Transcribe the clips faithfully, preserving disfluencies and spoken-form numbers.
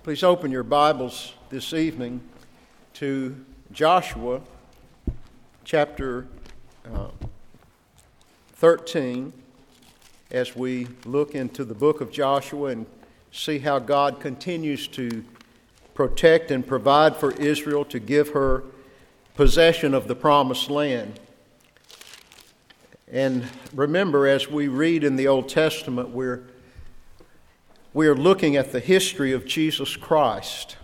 Please open your Bibles this evening to Joshua chapter uh, thirteen as we look into the book of Joshua and see how God continues to protect and provide for Israel to give her possession of the promised land. And remember, as we read in the Old Testament, we're We are looking at the history of Jesus Christ.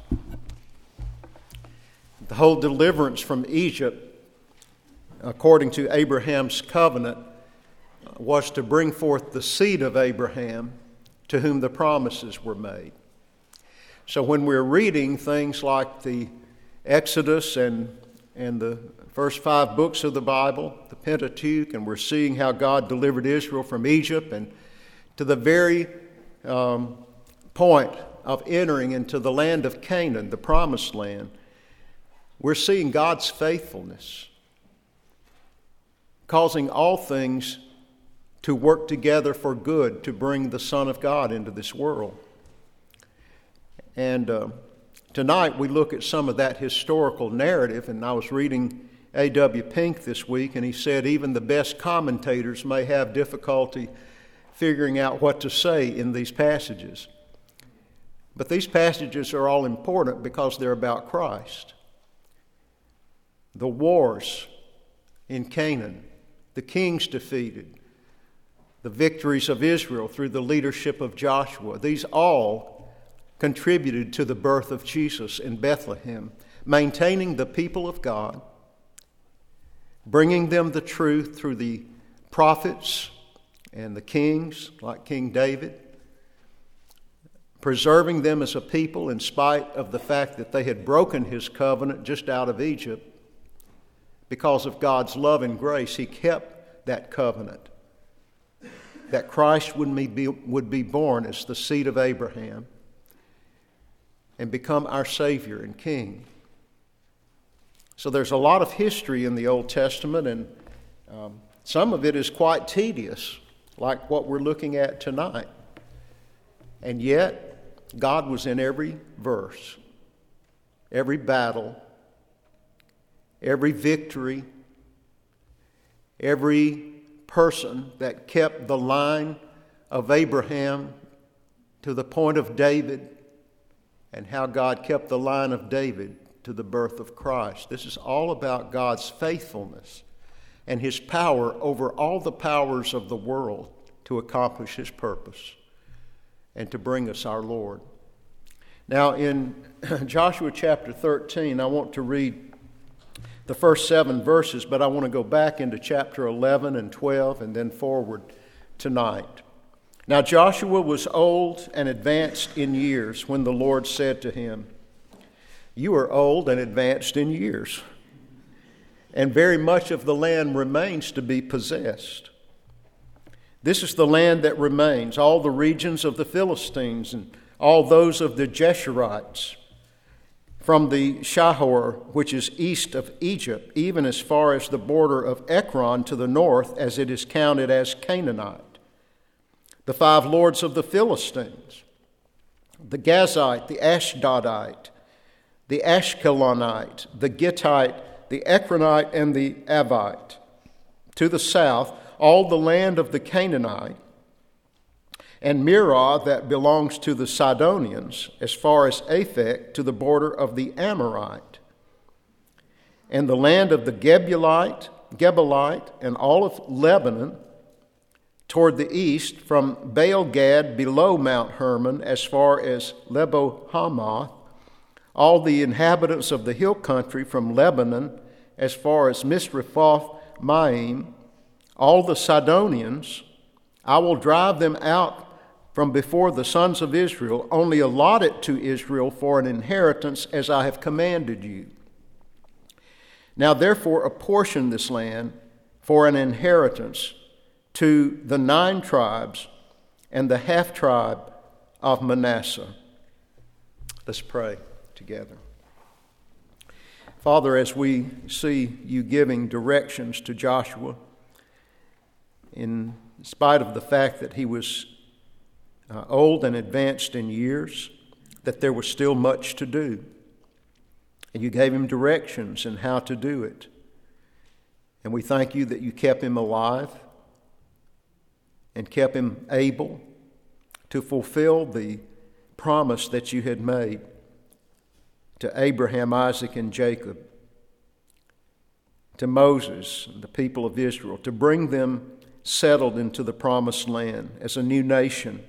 The whole deliverance from Egypt, according to Abraham's covenant, was to bring forth the seed of Abraham to whom the promises were made. So when we're reading things like the Exodus and, and the first five books of the Bible, the Pentateuch, and we're seeing how God delivered Israel from Egypt and to the very Um, point of entering into the land of Canaan, the promised land, we're seeing God's faithfulness, causing all things to work together for good to bring the Son of God into this world. And uh, tonight we look at some of that historical narrative, and I was reading A W Pink this week, and he said even the best commentators may have difficulty figuring out what to say in these passages. But these passages are all important because they're about Christ. The wars in Canaan, the kings defeated, the victories of Israel through the leadership of Joshua, these all contributed to the birth of Jesus in Bethlehem, maintaining the people of God, bringing them the truth through the prophets and the kings, like King David, preserving them as a people in spite of the fact that they had broken his covenant just out of Egypt. Because of God's love and grace, he kept that covenant, that Christ would be, would be born as the seed of Abraham and become our Savior and King. So there's a lot of history in the Old Testament, and um, some of it is quite tedious, like what we're looking at tonight. And yet, God was in every verse, every battle, every victory, every person that kept the line of Abraham to the point of David, and how God kept the line of David to the birth of Christ. This is all about God's faithfulness and his power over all the powers of the world to accomplish his purpose and to bring us our Lord. Now in Joshua chapter thirteen, I want to read the first seven verses, but I want to go back into chapter eleven and twelve and then forward tonight. Now Joshua was old and advanced in years when the Lord said to him, "You are old and advanced in years, and very much of the land remains to be possessed. This is the land that remains, all the regions of the Philistines and all those of the Geshurites, from the Shahor, which is east of Egypt, even as far as the border of Ekron to the north, as it is counted as Canaanite. The five lords of the Philistines, the Gazite, the Ashdodite, the Ashkelonite, the Gittite, the Ekronite, and the Avite. To the south, all the land of the Canaanite, and Mirah that belongs to the Sidonians, as far as Aphek to the border of the Amorite, and the land of the Gebulite, Gebelite, and all of Lebanon, toward the east, from Baal-Gad below Mount Hermon, as far as Lebo-Hamath, all the inhabitants of the hill country from Lebanon, as far as Misrephoth-Maim, all the Sidonians. I will drive them out from before the sons of Israel, only allot it to Israel for an inheritance as I have commanded you. Now therefore apportion this land for an inheritance to the nine tribes and the half-tribe of Manasseh." Let's pray together. Father, as we see you giving directions to Joshua, in spite of the fact that he was uh, old and advanced in years, that there was still much to do. And you gave him directions in how to do it. And we thank you that you kept him alive and kept him able to fulfill the promise that you had made to Abraham, Isaac, and Jacob, to Moses and the people of Israel, to bring them settled into the promised land as a new nation,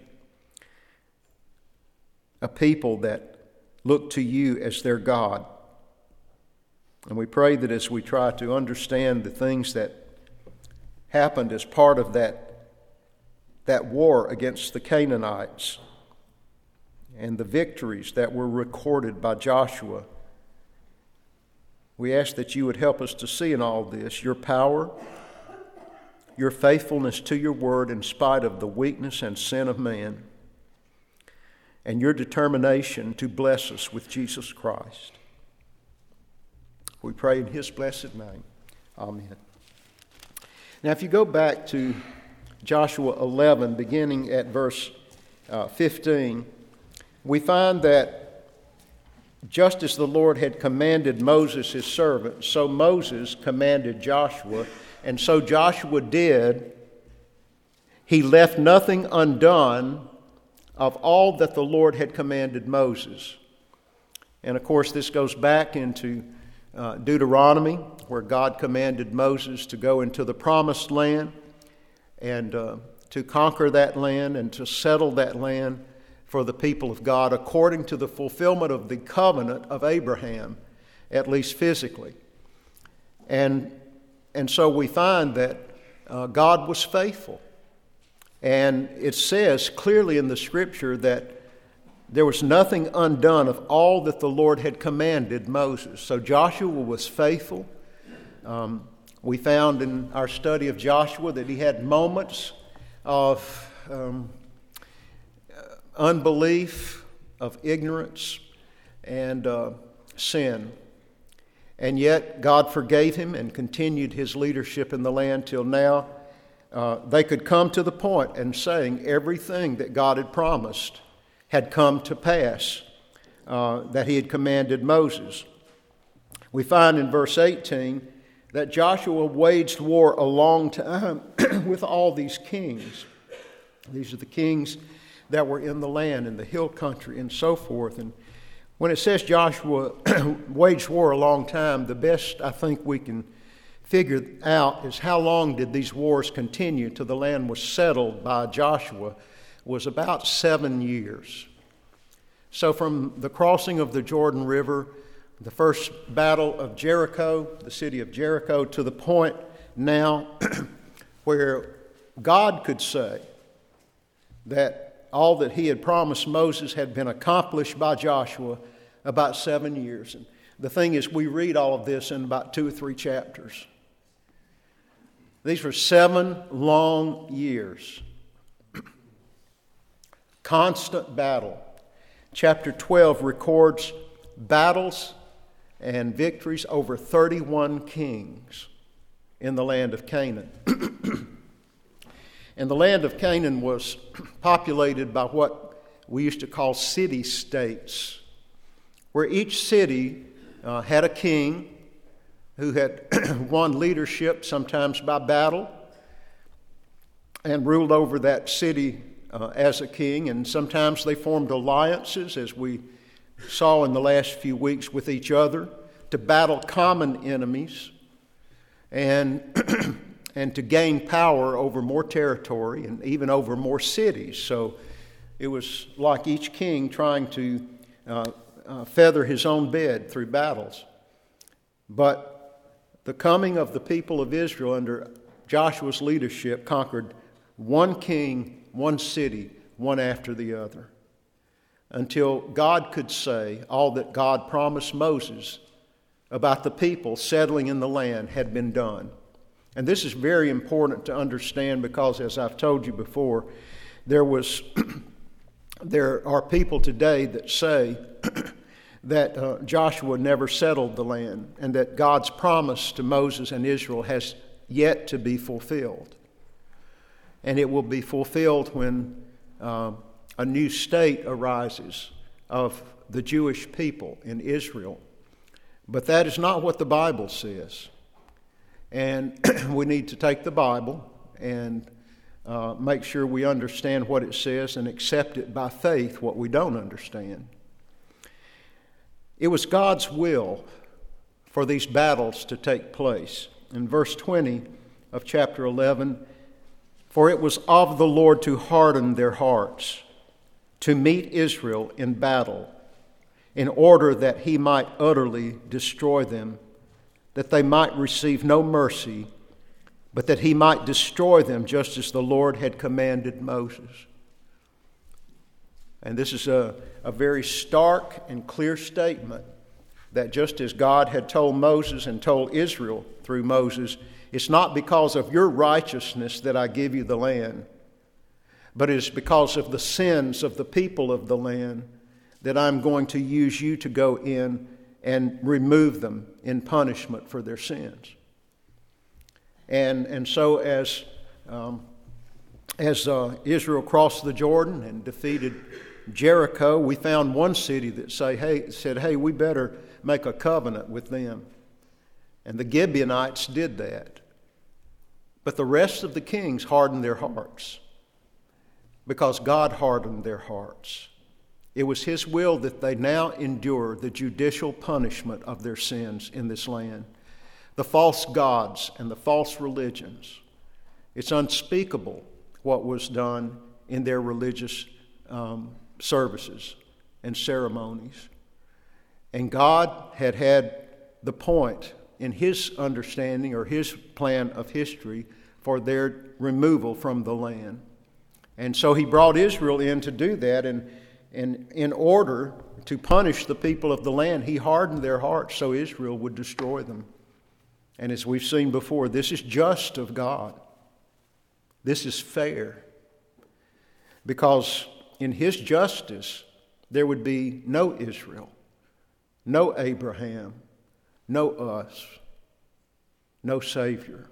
a people that look to you as their God. And we pray that as we try to understand the things that happened as part of that, that war against the Canaanites and the victories that were recorded by Joshua, we ask that you would help us to see in all this your power, your faithfulness to your word in spite of the weakness and sin of man, and your determination to bless us with Jesus Christ. We pray in his blessed name. Amen. Now, if you go back to Joshua eleven, beginning at verse uh, fifteen, we find that just as the Lord had commanded Moses his servant, so Moses commanded Joshua, and so Joshua did. He left nothing undone of all that the Lord had commanded Moses. And of course, this goes back into uh, Deuteronomy, where God commanded Moses to go into the promised land and uh, to conquer that land and to settle that land for the people of God according to the fulfillment of the covenant of Abraham, at least physically. And, and so we find that uh, God was faithful. And it says clearly in the Scripture that there was nothing undone of all that the Lord had commanded Moses. So Joshua was faithful. Um, we found in our study of Joshua that he had moments of um, unbelief, of ignorance, and uh, sin. And yet God forgave him and continued his leadership in the land till now. Uh, they could come to the point and saying everything that God had promised had come to pass, uh, that he had commanded Moses. We find in verse eighteen that Joshua waged war a long time with all these kings. These are the kings that were in the land, in the hill country, and so forth. And when it says Joshua waged war a long time, the best I think we can figure out is how long did these wars continue till the land was settled by Joshua was about seven years. So from the crossing of the Jordan River, the first battle of Jericho, the city of Jericho, to the point now where God could say that all that he had promised Moses had been accomplished by Joshua, about seven years. And the thing is, we read all of this in about two or three chapters. These were seven long years. Constant battle. Chapter twelve records battles and victories over thirty-one kings in the land of Canaan. And the land of Canaan was populated by what we used to call city-states, where each city uh, had a king who had won leadership, sometimes by battle, and ruled over that city uh, as a king. And sometimes they formed alliances, as we saw in the last few weeks, with each other to battle common enemies and, and to gain power over more territory and even over more cities. So it was like each king trying to uh, uh, feather his own bed through battles. But the coming of the people of Israel under Joshua's leadership conquered one king, one city, one after the other, until God could say all that God promised Moses about the people settling in the land had been done. And this is very important to understand because, as I've told you before, there was there are people today that say that uh, Joshua never settled the land and that God's promise to Moses and Israel has yet to be fulfilled. And it will be fulfilled when uh, a new state arises of the Jewish people in Israel. But that is not what the Bible says. And we need to take the Bible and uh, make sure we understand what it says and accept it by faith, what we don't understand. It was God's will for these battles to take place. In verse twenty of chapter eleven, for it was of the Lord to harden their hearts, to meet Israel in battle, in order that he might utterly destroy them, that they might receive no mercy, but that he might destroy them just as the Lord had commanded Moses. And this is a, a very stark and clear statement that just as God had told Moses and told Israel through Moses, it's not because of your righteousness that I give you the land, but it is because of the sins of the people of the land that I'm going to use you to go in and remove them in punishment for their sins. And and so as um, as uh, Israel crossed the Jordan and defeated Jericho, we found one city that say, hey, said, hey, we better make a covenant with them. And the Gibeonites did that. But the rest of the kings hardened their hearts because God hardened their hearts. It was his will that they now endure the judicial punishment of their sins in this land. The false gods and the false religions. It's unspeakable what was done in their religious um, services and ceremonies. And God had had the point in his understanding or his plan of history for their removal from the land. And so he brought Israel in to do that, and, and in order to punish the people of the land, he hardened their hearts so Israel would destroy them. And as we've seen before, this is just of God. This is fair. Because in his justice, there would be no Israel, no Abraham, no us, no Savior.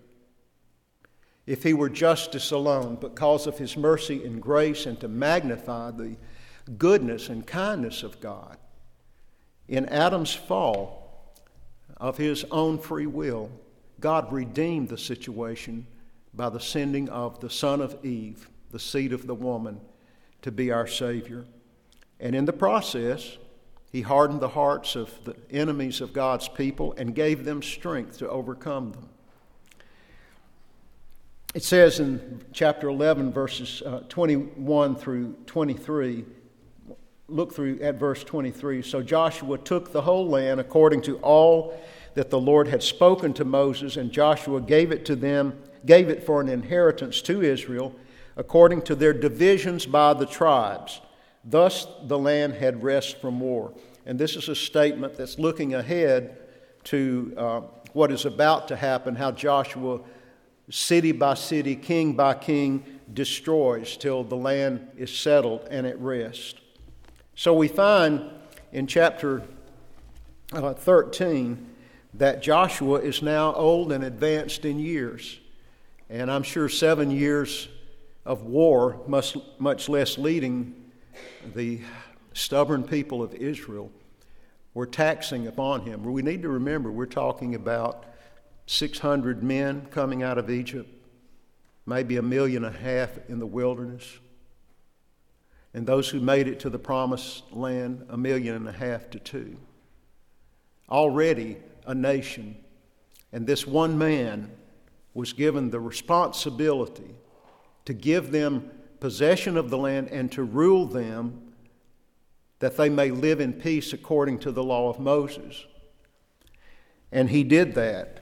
If he were justice alone, but because of his mercy and grace and to magnify the goodness and kindness of God, in Adam's fall, of his own free will, God redeemed the situation by the sending of the son of Eve, the seed of the woman, to be our Savior. And in the process, he hardened the hearts of the enemies of God's people and gave them strength to overcome them. It says in chapter eleven, verses uh, twenty-one through twenty-three, look through at verse twenty-three. So Joshua took the whole land according to all that the Lord had spoken to Moses, and Joshua gave it to them, gave it for an inheritance to Israel, according to their divisions by the tribes. Thus the land had rest from war. And this is a statement that's looking ahead to uh, what is about to happen, how Joshua, city by city, king by king, destroys till the land is settled and at rest. So we find in chapter uh, thirteen that Joshua is now old and advanced in years. And I'm sure seven years of war, much, much less leading the stubborn people of Israel, were taxing upon him. We need to remember we're talking about six hundred men coming out of Egypt, maybe a million and a half in the wilderness. And those who made it to the promised land, a million and a half to two. Already a nation. And this one man was given the responsibility to give them possession of the land and to rule them that they may live in peace according to the law of Moses. And he did that.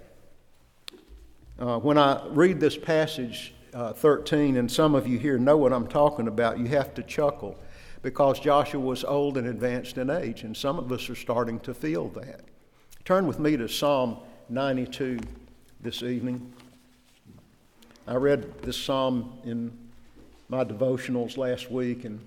Uh, when I read this passage, uh, thirteen, and some of you here know what I'm talking about, you have to chuckle because Joshua was old and advanced in age, and some of us are starting to feel that. Turn with me to Psalm ninety-two this evening. I read this psalm in my devotionals last week, and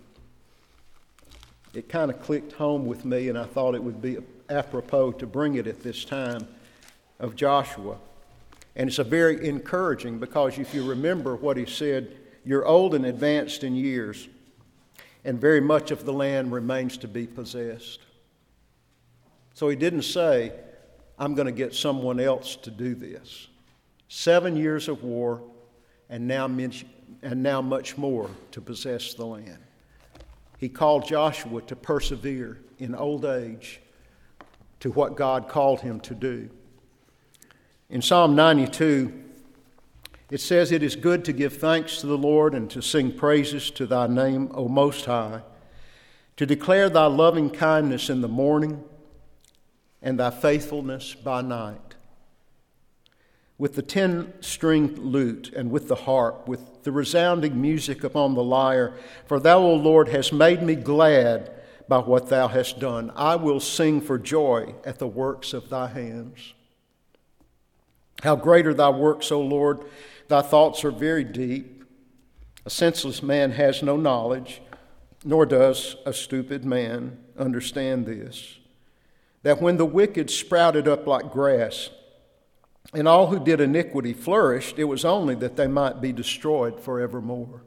it kind of clicked home with me, and I thought it would be apropos to bring it at this time of Joshua. And it's a very encouraging, because if you remember what he said, you're old and advanced in years. and very much of the land remains to be possessed. So he didn't say, I'm going to get someone else to do this. Seven years of war, and now, and now much more to possess the land. He called Joshua to persevere in old age to what God called him to do. In Psalm ninety-two, it says, "It is good to give thanks to the Lord and to sing praises to thy name, O Most High, to declare thy loving kindness in the morning and thy faithfulness by night. With the ten-stringed lute and with the harp, with the resounding music upon the lyre, for thou, O Lord, hast made me glad by what thou hast done. I will sing for joy at the works of thy hands. How great are thy works, O Lord! Thy thoughts are very deep. A senseless man has no knowledge, nor does a stupid man understand this, that when the wicked sprouted up like grass, and all who did iniquity flourished, it was only that they might be destroyed forevermore.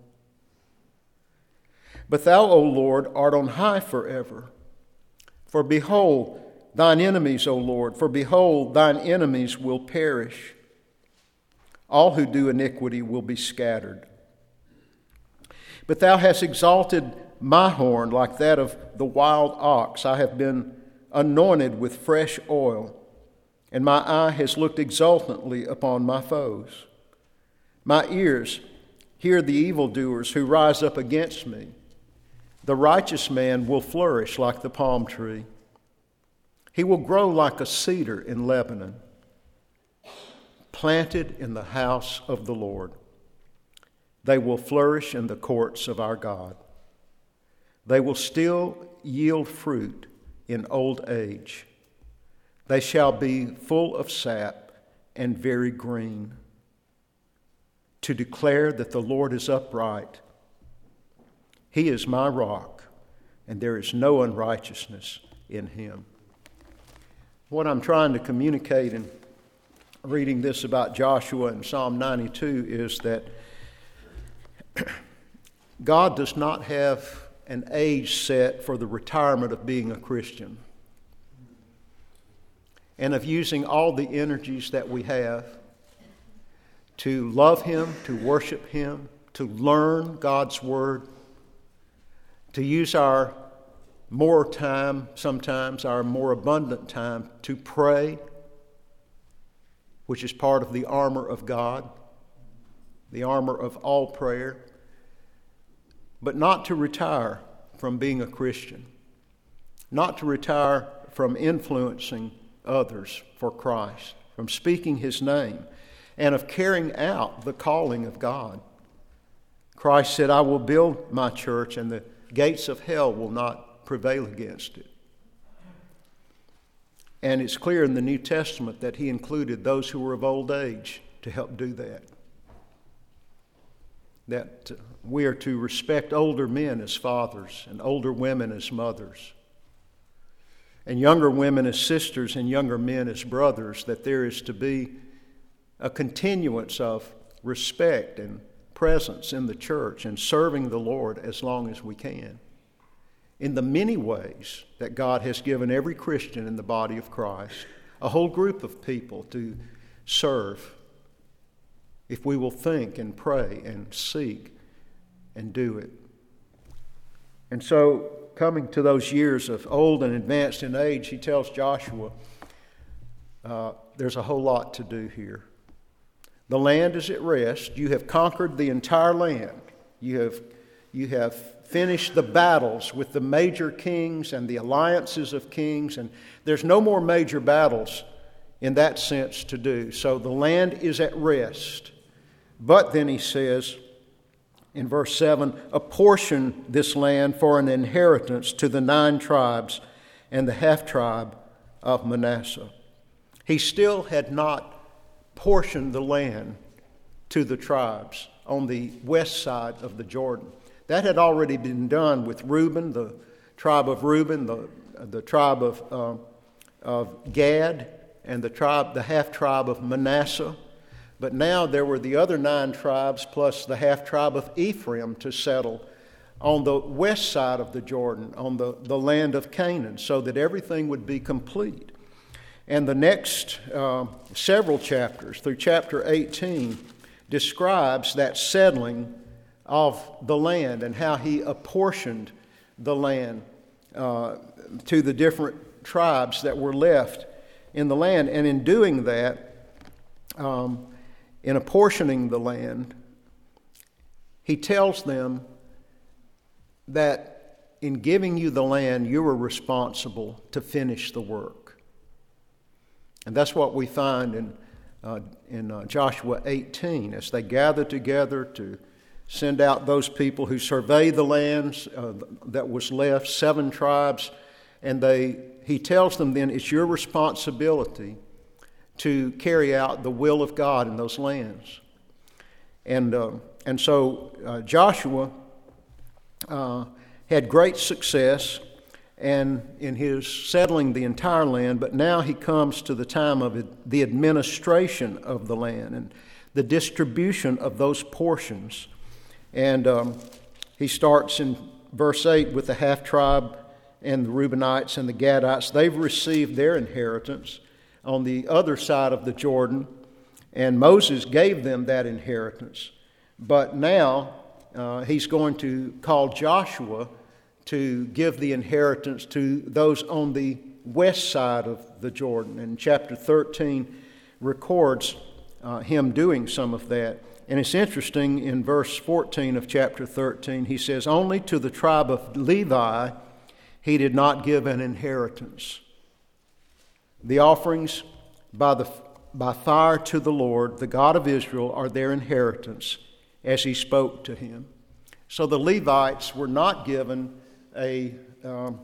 But thou, O Lord, art on high forever. For behold, thine enemies, O Lord, for behold, thine enemies will perish. All who do iniquity will be scattered. But thou hast exalted my horn like that of the wild ox. I have been anointed with fresh oil, and my eye has looked exultantly upon my foes. My ears hear the evildoers who rise up against me. The righteous man will flourish like the palm tree. He will grow like a cedar in Lebanon, planted in the house of the Lord. They will flourish in the courts of our God. They will still yield fruit in old age. They shall be full of sap and very green, to declare that the Lord is upright. He is my rock, and there is no unrighteousness in him." What I'm trying to communicate in reading this about Joshua in Psalm ninety-two is that God does not have an age set for the retirement of being a Christian and of using all the energies that we have to love Him, to worship Him, to learn God's Word, to use our more time, sometimes our more abundant time, to pray, which is part of the armor of God, the armor of all prayer, but not to retire from being a Christian, not to retire from influencing others for Christ, from speaking His name, and of carrying out the calling of God. Christ said, "I will build my church, and the gates of hell will not prevail against it." And it's clear in the New Testament that He included those who were of old age to help do that. That we are to respect older men as fathers and older women as mothers, and younger women as sisters and younger men as brothers, that there is to be a continuance of respect and presence in the church and serving the Lord as long as we can, in the many ways that God has given every Christian in the body of Christ, a whole group of people to serve, if we will think and pray and seek and do it. And so, coming to those years of old and advanced in age, he tells Joshua, uh, there's a whole lot to do here. The land is at rest. You have conquered the entire land. You have, you have finished the battles with the major kings and the alliances of kings, and there's no more major battles in that sense to do. So the land is at rest. But then he says, in verse seven, apportion this land for an inheritance to the nine tribes and the half-tribe of Manasseh. He still had not portioned the land to the tribes on the west side of the Jordan. That had already been done with Reuben, the tribe of Reuben, the, the tribe of, uh, of Gad, and the tribe, the half-tribe of Manasseh. But now there were the other nine tribes plus the half-tribe of Ephraim to settle on the west side of the Jordan, on the, the land of Canaan, so that everything would be complete. And the next uh, several chapters, through chapter eighteen, describes that settling of the land and how he apportioned the land uh, to the different tribes that were left in the land. And in doing that, um, in apportioning the land, he tells them that in giving you the land, you are responsible to finish the work. And that's what we find in uh, in uh, Joshua eighteen, as they gather together to send out those people who survey the lands uh, that was left, seven tribes, and they he tells them then it's your responsibility to carry out the will of God in those lands. And uh, and so uh, Joshua uh, had great success and in his settling the entire land, but now he comes to the time of it, the administration of the land and the distribution of those portions. And um, he starts in verse eight with the half-tribe and the Reubenites and the Gadites. They've received their inheritance on the other side of the Jordan, and Moses gave them that inheritance. But now uh, he's going to call Joshua to give the inheritance to those on the west side of the Jordan. And chapter thirteen records uh, him doing some of that. And it's interesting, in verse fourteen of chapter thirteen, he says, "Only to the tribe of Levi he did not give an inheritance. The offerings by the by fire to the Lord, the God of Israel, are their inheritance, as he spoke to him." So the Levites were not given a, um,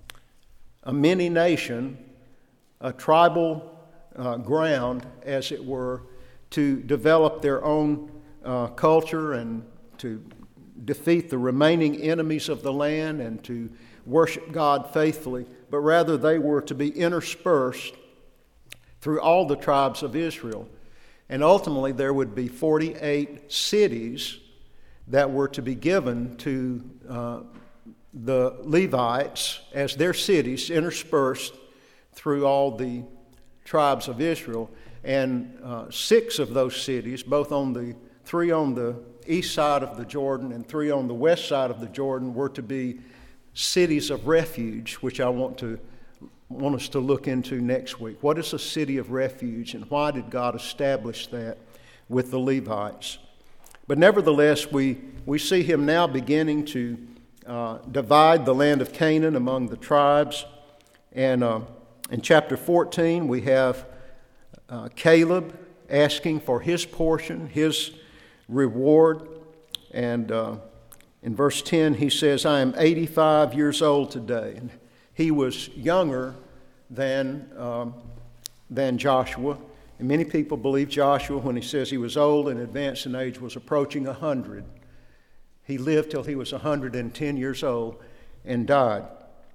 a mini nation, a tribal uh, ground, as it were, to develop their own uh, culture and to defeat the remaining enemies of the land and to worship God faithfully, but rather they were to be interspersed through all the tribes of Israel. And ultimately there would be forty-eight cities that were to be given to uh, the Levites as their cities, interspersed through all the tribes of Israel. And uh, six of those cities, both on the three on the east side of the Jordan and three on the west side of the Jordan, were to be cities of refuge, which I want to want us to look into next week. What is a city of refuge, and why did God establish that with the Levites? But nevertheless, we, we see him now beginning to uh, divide the land of Canaan among the tribes. And uh, in chapter fourteen, we have uh, Caleb asking for his portion, his reward. And uh, in verse ten, he says, "I am eighty-five years old today." And he was younger than um, than Joshua. And many people believe Joshua, when he says he was old and advanced in age, was approaching one hundred. He lived till he was one hundred ten years old and died.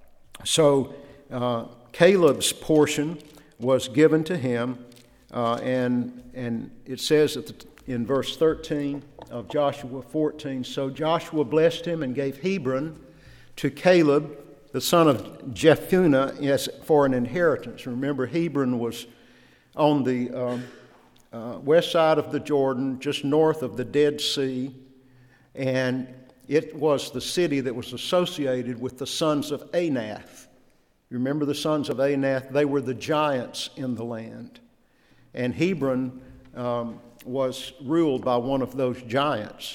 So uh, Caleb's portion was given to him, uh, and, and it says that the, in verse thirteen of Joshua fourteen, "So Joshua blessed him and gave Hebron to Caleb, the son of Jephunneh, as for an inheritance." Remember, Hebron was on the um, uh, west side of the Jordan, just north of the Dead Sea, and it was the city that was associated with the sons of Anath. You remember the sons of Anath? They were the giants in the land. And Hebron um, was ruled by one of those giants.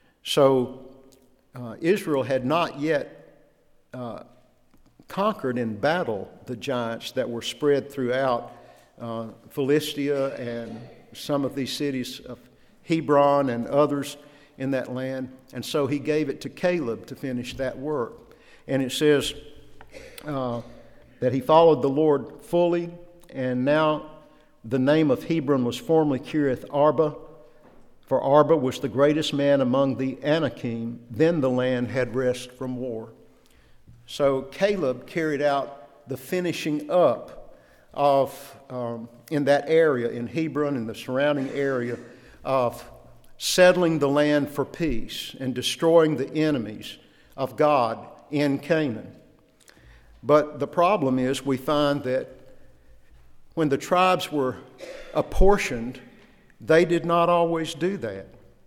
So uh, Israel had not yet uh, conquered in battle the giants that were spread throughout uh, Philistia and some of these cities of Hebron and others in that land. And so he gave it to Caleb to finish that work. And it says uh, that he followed the Lord fully, and now the name of Hebron was formerly Kiriath Arba, for Arba was the greatest man among the Anakim. Then the land had rest from war. So Caleb carried out the finishing up of, um, in that area, in Hebron and the surrounding area, of settling the land for peace and destroying the enemies of God in Canaan. But the problem is we find that when the tribes were apportioned, they did not always do that.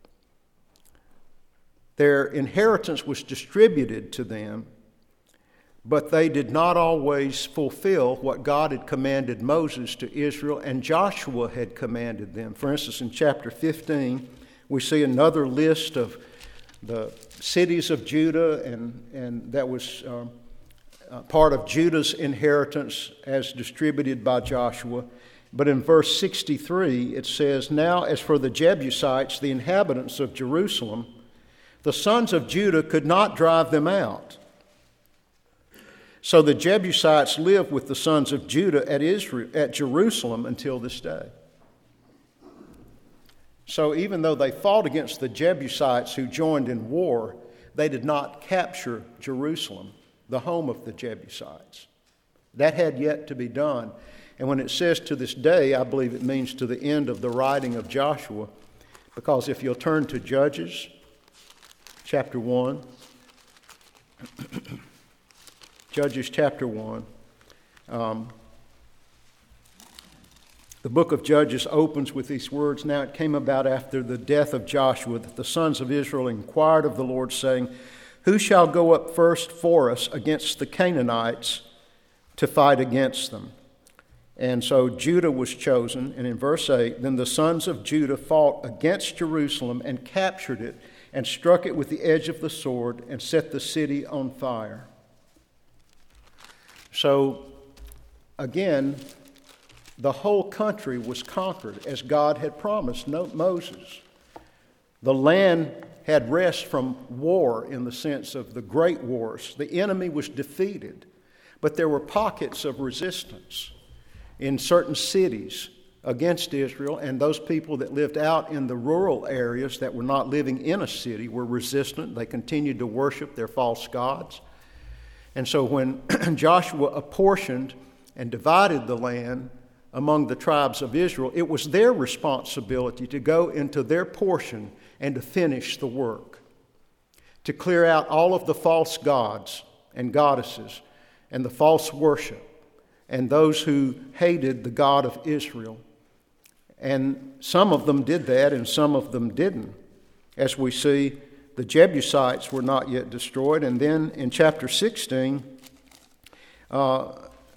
Their inheritance was distributed to them, but they did not always fulfill what God had commanded Moses to Israel and Joshua had commanded them. For instance, in chapter fifteen, we see another list of the cities of Judah, and, and that was um, uh, part of Judah's inheritance as distributed by Joshua. But in verse sixty-three, it says, "Now as for the Jebusites, the inhabitants of Jerusalem, the sons of Judah could not drive them out. So the Jebusites lived with the sons of Judah at Israel, at Jerusalem until this day." So even though they fought against the Jebusites who joined in war, they did not capture Jerusalem, the home of the Jebusites. That had yet to be done. And when it says to this day, I believe it means to the end of the writing of Joshua, because if you'll turn to Judges chapter one, Judges chapter one, um, the book of Judges opens with these words, "Now it came about after the death of Joshua that the sons of Israel inquired of the Lord, saying, Who shall go up first for us against the Canaanites to fight against them? And so Judah was chosen." And in verse eight, "Then the sons of Judah fought against Jerusalem and captured it and struck it with the edge of the sword and set the city on fire." So again, the whole country was conquered as God had promised Moses. The land had rest from war in the sense of the great wars. The enemy was defeated, but there were pockets of resistance in certain cities against Israel, and those people that lived out in the rural areas that were not living in a city were resistant. They continued to worship their false gods. And so when Joshua apportioned and divided the land among the tribes of Israel, it was their responsibility to go into their portion and to finish the work, to clear out all of the false gods and goddesses and the false worship and those who hated the God of Israel. And some of them did that and some of them didn't. As we see, the Jebusites were not yet destroyed. And then in chapter sixteen, uh,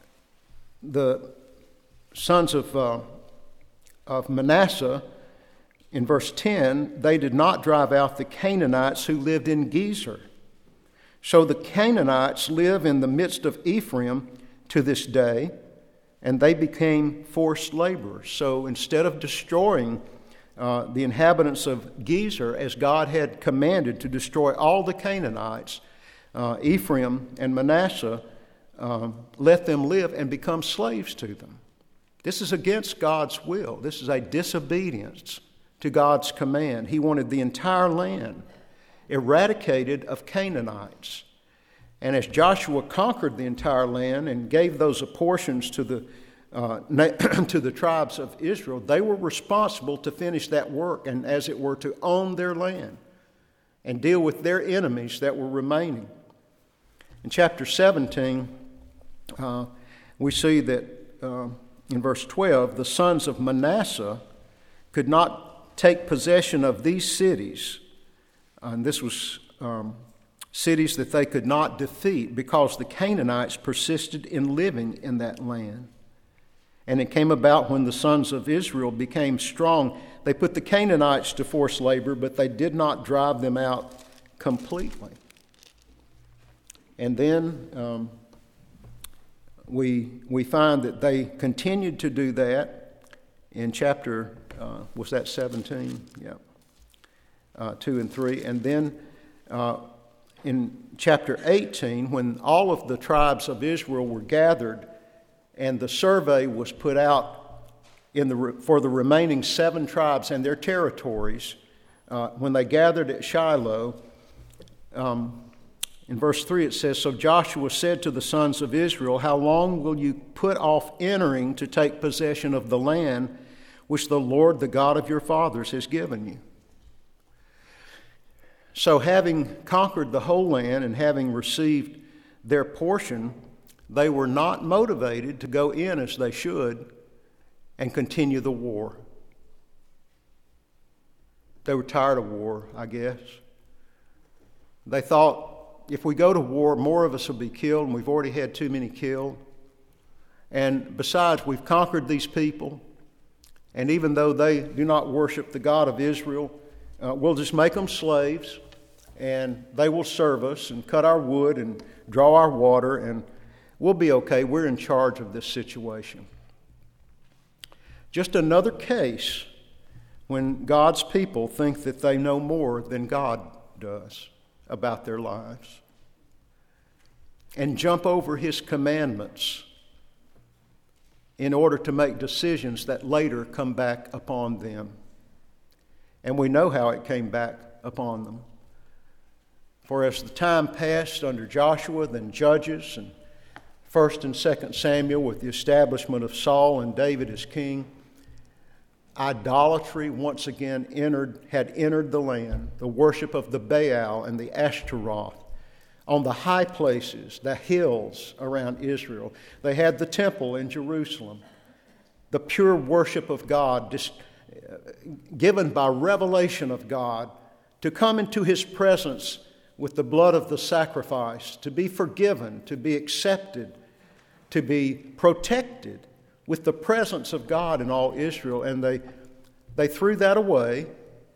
the sons of, uh, of Manasseh, in verse ten, they did not drive out the Canaanites who lived in Gezer. So the Canaanites live in the midst of Ephraim to this day, and they became forced laborers. So instead of destroying uh, the inhabitants of Gezer, as God had commanded to destroy all the Canaanites, uh, Ephraim and Manasseh um, let them live and become slaves to them. This is against God's will. This is a disobedience to God's command. He wanted the entire land eradicated of Canaanites. And as Joshua conquered the entire land and gave those apportions to the uh, to the tribes of Israel, they were responsible to finish that work and, as it were, to own their land and deal with their enemies that were remaining. In chapter seventeen, uh, we see that uh, in verse twelve, the sons of Manasseh could not take possession of these cities, and this was um, cities that they could not defeat because the Canaanites persisted in living in that land. And it came about when the sons of Israel became strong, they put the Canaanites to forced labor, but they did not drive them out completely. And then um, we we find that they continued to do that in chapter, uh, was that seventeen? Yeah, uh, two and three. And then uh, in chapter eighteen, when all of the tribes of Israel were gathered and the survey was put out in the for the remaining seven tribes and their territories, uh, when they gathered at Shiloh, um, in verse three it says, "So Joshua said to the sons of Israel, How long will you put off entering to take possession of the land which the Lord, the God of your fathers, has given you?" So having conquered the whole land and having received their portion, they were not motivated to go in as they should and continue the war. They were tired of war, I guess. They thought, if we go to war, more of us will be killed, and we've already had too many killed. And besides, we've conquered these people, and even though they do not worship the God of Israel, uh, we'll just make them slaves, and they will serve us and cut our wood and draw our water, and we'll be okay. We're in charge of this situation. Just another case when God's people think that they know more than God does about their lives and jump over His commandments in order to make decisions that later come back upon them. And we know how it came back upon them. For as the time passed under Joshua, then Judges, and First and Second Samuel with the establishment of Saul and David as king, idolatry once again entered, had entered the land, the worship of the Baal and the Ashtaroth on the high places, the hills around Israel. They had the temple in Jerusalem, the pure worship of God, just given by revelation of God, to come into His presence with the blood of the sacrifice, to be forgiven, to be accepted, to be protected with the presence of God in all Israel. And they they threw that away,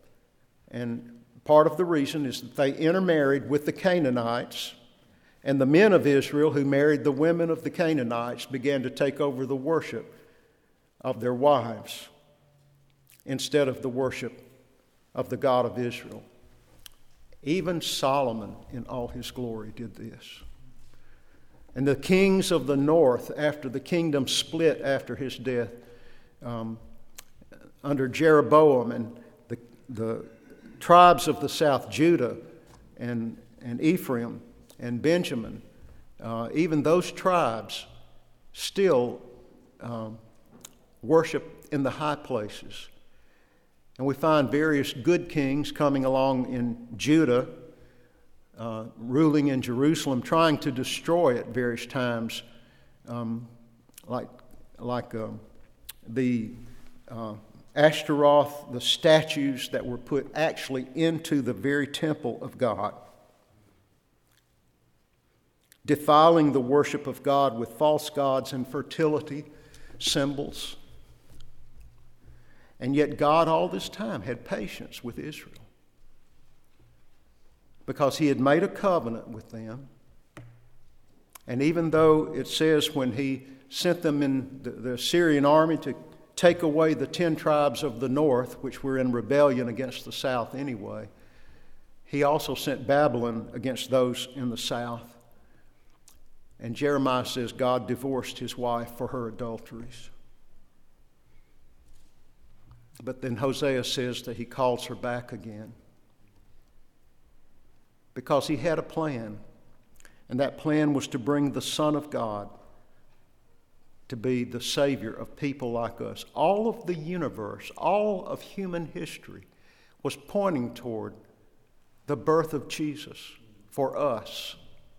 and part of the reason is that they intermarried with the Canaanites, and the men of Israel who married the women of the Canaanites began to take over the worship of their wives instead of the worship of the God of Israel. Even Solomon in all his glory did this. And the kings of the north, after the kingdom split after his death, um, under Jeroboam, and the, the tribes of the south, Judah and, and Ephraim and Benjamin, uh, even those tribes still um, worship in the high places. And we find various good kings coming along in Judah, uh, ruling in Jerusalem, trying to destroy it various times, um, like, like uh, the uh, Ashtaroth, the statues that were put actually into the very temple of God, defiling the worship of God with false gods and fertility symbols. And yet God all this time had patience with Israel because He had made a covenant with them. And even though it says when He sent them in the, the Assyrian army to take away the ten tribes of the north, which were in rebellion against the south anyway, He also sent Babylon against those in the south. And Jeremiah says God divorced his wife for her adulteries. But then Hosea says that He calls her back again because He had a plan, and that plan was to bring the Son of God to be the Savior of people like us. All of the universe, all of human history was pointing toward the birth of Jesus for us,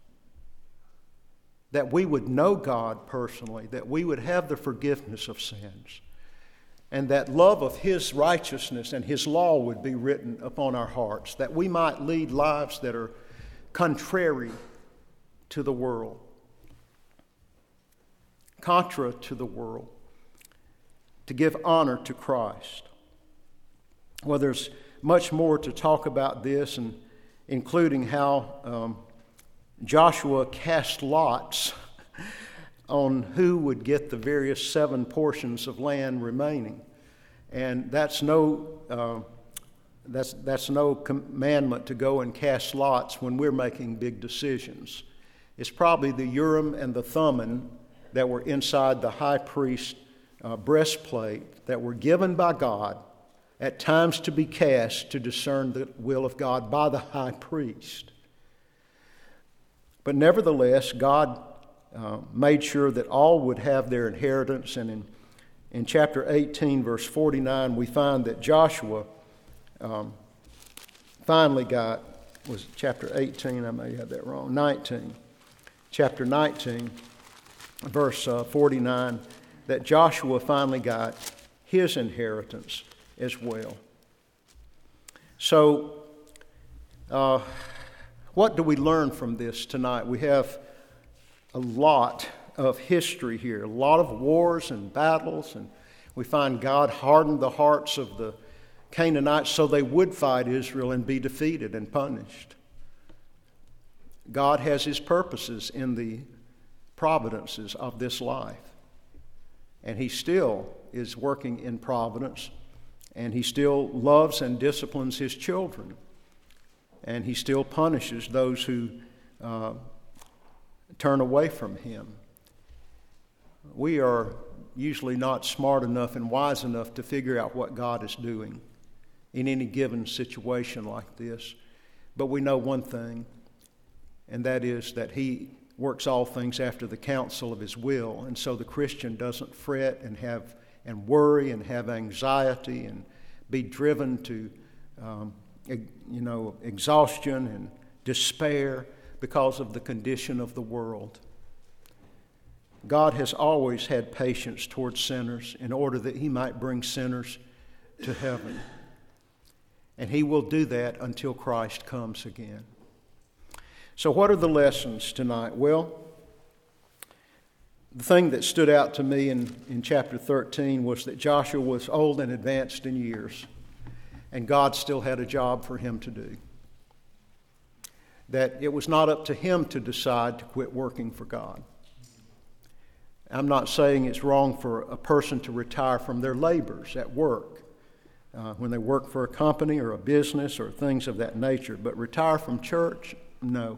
that we would know God personally, that we would have the forgiveness of sins, and that love of His righteousness and His law would be written upon our hearts, that we might lead lives that are contrary to the world, contra to the world, to give honor to Christ. Well, there's much more to talk about this, and including how um, Joshua cast lots on who would get the various seven portions of land remaining. And that's no uh, that's that's no commandment to go and cast lots when we're making big decisions. It's probably the Urim and the Thummim that were inside the high priest's uh, breastplate that were given by God at times to be cast to discern the will of God by the high priest. But nevertheless, God uh, made sure that all would have their inheritance. And in, in chapter eighteen, verse forty-nine, we find that Joshua um, finally got was chapter eighteen, I may have that wrong, nineteen. Chapter nineteen, verse uh, forty-nine, that Joshua finally got his inheritance as well. So, uh, what do we learn from this tonight? We have a lot of history here, a lot of wars and battles, and we find God hardened the hearts of the Canaanites so they would fight Israel and be defeated and punished. God has his purposes in the providences of this life. And he still is working in providence, and he still loves and disciplines his children. And he still punishes those who uh, turn away from him. We are usually not smart enough and wise enough to figure out what God is doing in any given situation like this. But we know one thing, and that is that he works all things after the counsel of his will. And so the Christian doesn't fret and have and worry and have anxiety and be driven to um, you know, exhaustion and despair because of the condition of the world. God has always had patience towards sinners in order that he might bring sinners to heaven. And he will do that until Christ comes again. So what are the lessons tonight? Well, the thing that stood out to me in, in chapter thirteen was that Joshua was old and advanced in years, and God still had a job for him to do. That it was not up to him to decide to quit working for God. I'm not saying it's wrong for a person to retire from their labors at work, uh, when they work for a company or a business or things of that nature, but retire from church, no.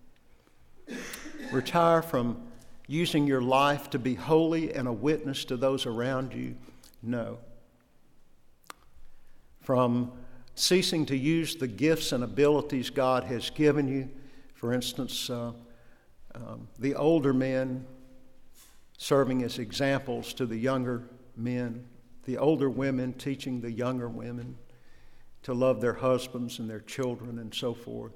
Retire from using your life to be holy and a witness to those around you, no. From ceasing to use the gifts and abilities God has given you, for instance, uh, um, the older men serving as examples to the younger men, the older women teaching the younger women to love their husbands and their children and so forth.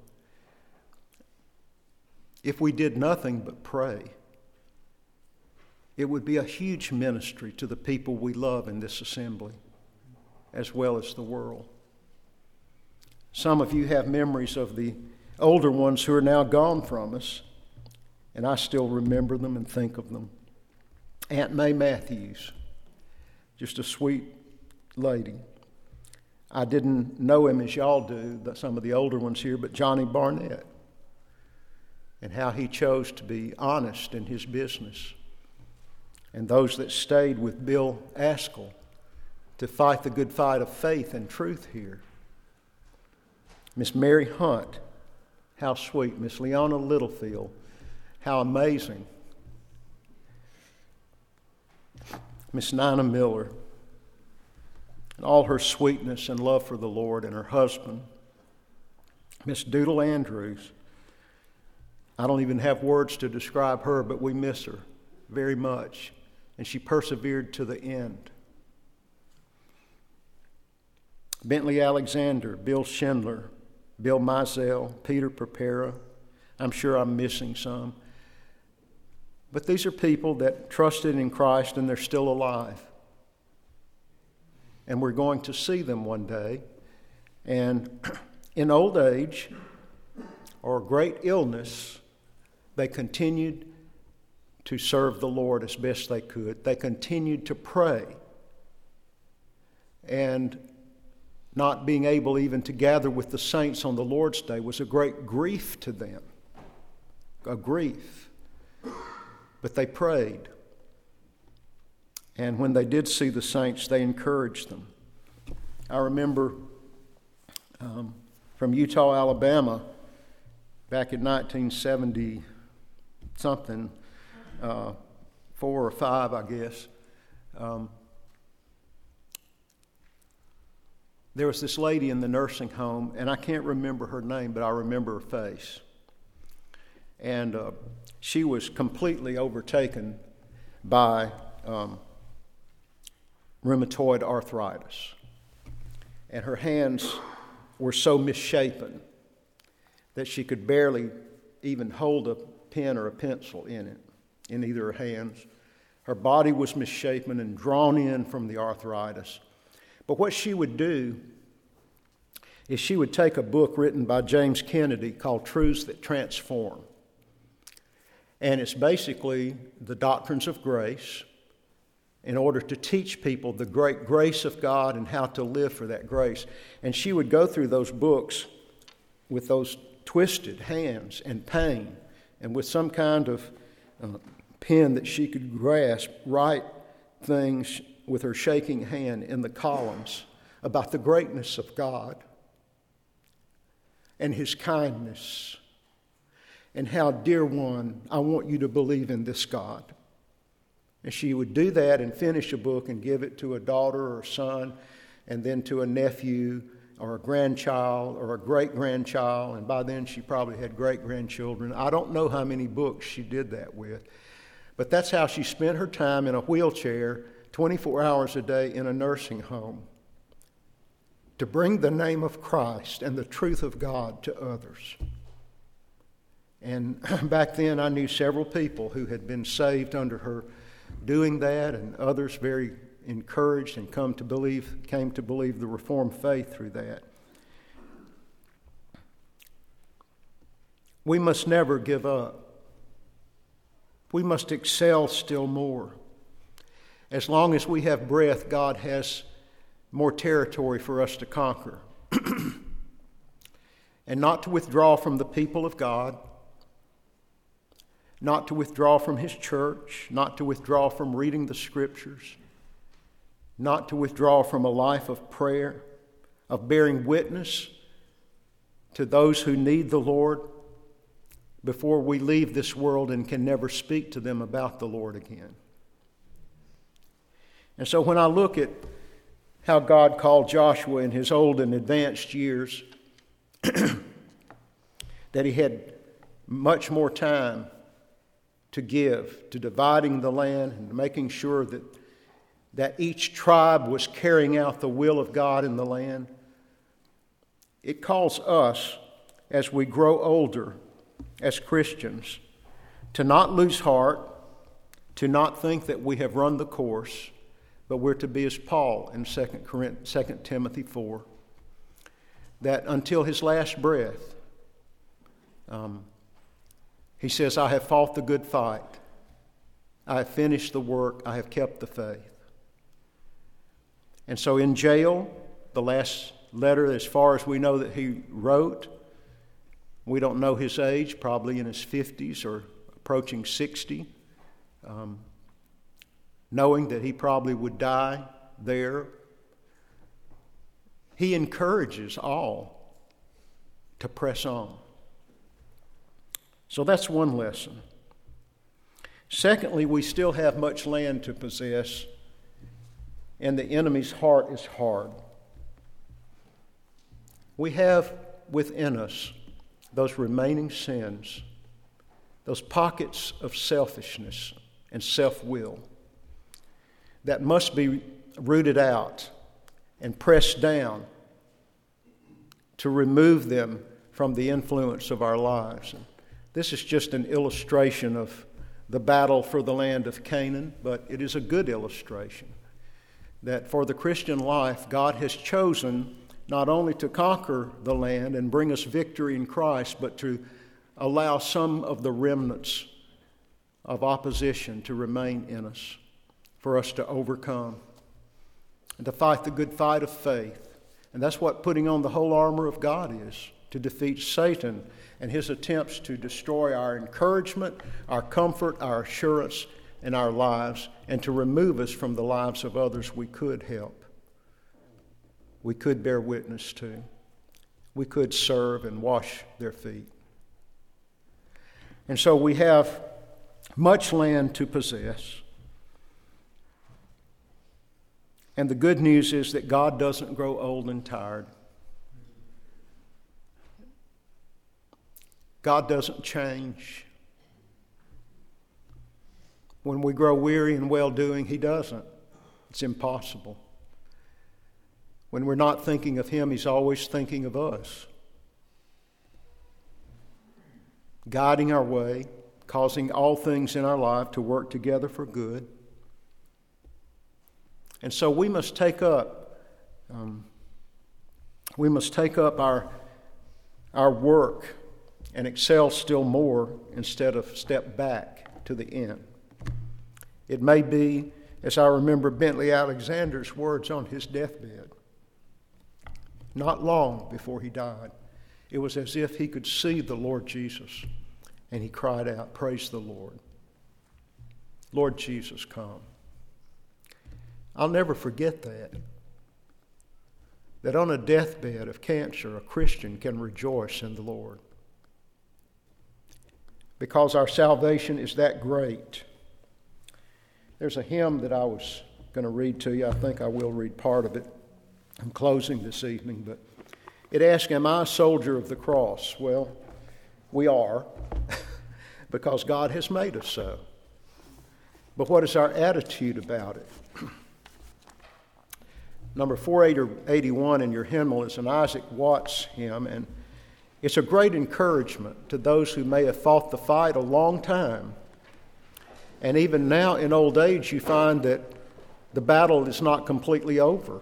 If we did nothing but pray, it would be a huge ministry to the people we love in this assembly, as well as the world. Some of you have memories of the older ones who are now gone from us, and I still remember them and think of them. Aunt May Matthews, just a sweet lady. I didn't know him as y'all do, some of the older ones here, but Johnny Barnett, and how he chose to be honest in his business. And those that stayed with Bill Askell to fight the good fight of faith and truth here. Miss Mary Hunt, how sweet. Miss Leona Littlefield, how amazing. Miss Nina Miller, and all her sweetness and love for the Lord, and her husband. Miss Doodle Andrews, I don't even have words to describe her, but we miss her very much, and she persevered to the end. Bentley Alexander, Bill Schindler, Bill Mizell, Peter Prepera. I'm sure I'm missing some. But these are people that trusted in Christ and they're still alive. And we're going to see them one day. And in old age or great illness, they continued to serve the Lord as best they could. They continued to pray. And not being able even to gather with the saints on the Lord's Day was a great grief to them. A grief. But they prayed. And when they did see the saints, they encouraged them. I remember um, from Eutaw, Alabama, back in nineteen seventy something, uh, four or five, I guess, um, there was this lady in the nursing home, and I can't remember her name, but I remember her face. And uh, she was completely overtaken by um, rheumatoid arthritis. And her hands were so misshapen that she could barely even hold a pen or a pencil in it, in either her hands. Her body was misshapen and drawn in from the arthritis. But what she would do is she would take a book written by James Kennedy called Truths That Transform. And it's basically the doctrines of grace in order to teach people the great grace of God and how to live for that grace. And she would go through those books with those twisted hands and pain, and with some kind of uh, pen that she could grasp, write things with her shaking hand in the columns about the greatness of God and His kindness, and how, dear one, I want you to believe in this God. And she would do that and finish a book and give it to a daughter or son, and then to a nephew or a grandchild or a great-grandchild, and by then she probably had great-grandchildren. I don't know how many books she did that with, but that's how she spent her time in a wheelchair twenty-four hours a day in a nursing home to bring the name of Christ and the truth of God to others. And back then I knew several people who had been saved under her doing that, and others very encouraged and come to believe, came to believe the Reformed faith through that. We must never give up. We must excel still more. As long as we have breath, God has more territory for us to conquer. And not to withdraw from the people of God, not to withdraw from His church, not to withdraw from reading the Scriptures, not to withdraw from a life of prayer, of bearing witness to those who need the Lord before we leave this world and can never speak to them about the Lord again. And so when I look at how God called Joshua in his old and advanced years, that he had much more time to give to dividing the land and making sure that that each tribe was carrying out the will of God in the land. It calls us, as we grow older as Christians, to not lose heart, to not think that we have run the course, but we're to be as Paul in Second Timothy four, that until his last breath, um, he says, I have fought the good fight. I have finished the work. I have kept the faith. And so in jail, the last letter, as far as we know that he wrote, we don't know his age, probably in his fifties or approaching sixty, um, knowing that he probably would die there. He encourages all to press on. So that's one lesson. Secondly, we still have much land to possess, and the enemy's heart is hard. We have within us those remaining sins, those pockets of selfishness and self-will that must be rooted out and pressed down to remove them from the influence of our lives. And this is just an illustration of the battle for the land of Canaan, but it is a good illustration that for the Christian life, God has chosen not only to conquer the land and bring us victory in Christ, but to allow some of the remnants of opposition to remain in us, for us to overcome and to fight the good fight of faith. And that's what putting on the whole armor of God is, to defeat Satan and his attempts to destroy our encouragement, our comfort, our assurance, and our lives, and to remove us from the lives of others we could help, we could bear witness to, we could serve and wash their feet. And so we have much land to possess. And the good news is that God doesn't grow old and tired. God doesn't change. When we grow weary in well-doing, He doesn't. It's impossible. When we're not thinking of Him, He's always thinking of us. guiding our way, causing all things in our life to work together for good. And so we must take up, um, we must take up our, our work and excel still more instead of step back to the end. It may be, as I remember Bentley Alexander's words on his deathbed, not long before he died, it was as if he could see the Lord Jesus, and he cried out, "Praise the Lord. Lord Jesus, come." I'll never forget that. That on a deathbed of cancer, a Christian can rejoice in the Lord. Because our salvation is that great. There's a hymn that I was going to read to you. I think I will read part of it. I'm closing this evening, but it asks, "Am I a soldier of the cross?" Well, we are, because God has made us so. But what is our attitude about it? Number four eighty-one in your hymnal is an Isaac Watts hymn, and it's a great encouragement to those who may have fought the fight a long time. And even now in old age, you find that the battle is not completely over.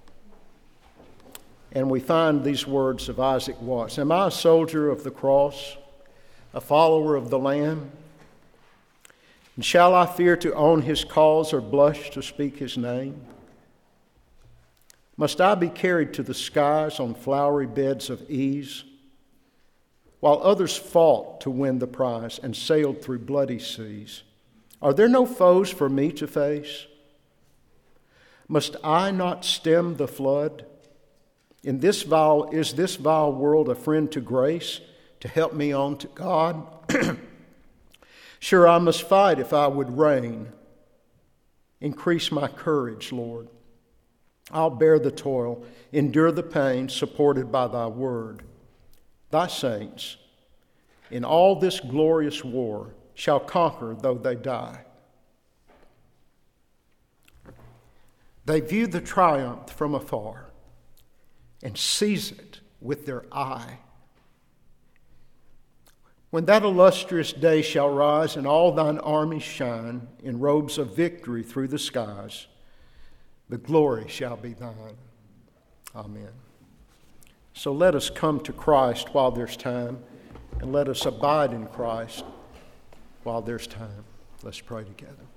And we find these words of Isaac Watts: "Am I a soldier of the cross, a follower of the Lamb? And shall I fear to own his cause or blush to speak his name? Must I be carried to the skies on flowery beds of ease, while others fought to win the prize and sailed through bloody seas? Are there no foes for me to face? Must I not stem the flood? In this vile, is this vile world a friend to grace, to help me on to God? Sure, I must fight if I would reign. Increase my courage, Lord. I'll bear the toil, endure the pain, supported by thy word. Thy saints, in all this glorious war, shall conquer though they die." They view the triumph from afar and seize it with their eye. When that illustrious day shall rise and all thine armies shine in robes of victory through the skies, the glory shall be thine. Amen. So let us come to Christ while there's time, and let us abide in Christ while there's time. Let's pray together.